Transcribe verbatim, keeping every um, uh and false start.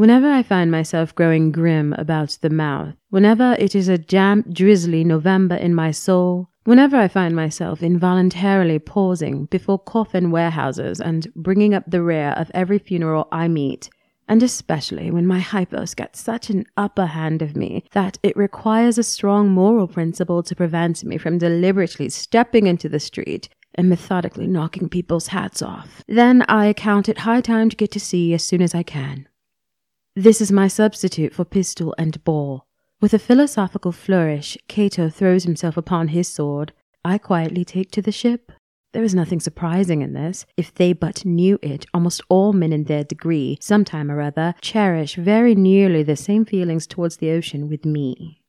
Whenever I find myself growing grim about the mouth, whenever it is a damp, drizzly November in my soul, whenever I find myself involuntarily pausing before coffin warehouses and bringing up the rear of every funeral I meet, and especially when my hypos get such an upper hand of me that it requires a strong moral principle to prevent me from deliberately stepping into the street and methodically knocking people's hats off, then I count it high time to get to sea as soon as I can. This is my substitute for pistol and ball. With a philosophical flourish, Cato throws himself upon his sword. I quietly take to the ship. There is nothing surprising in this. If they but knew it, almost all men in their degree, sometime or other, cherish very nearly the same feelings towards the ocean with me.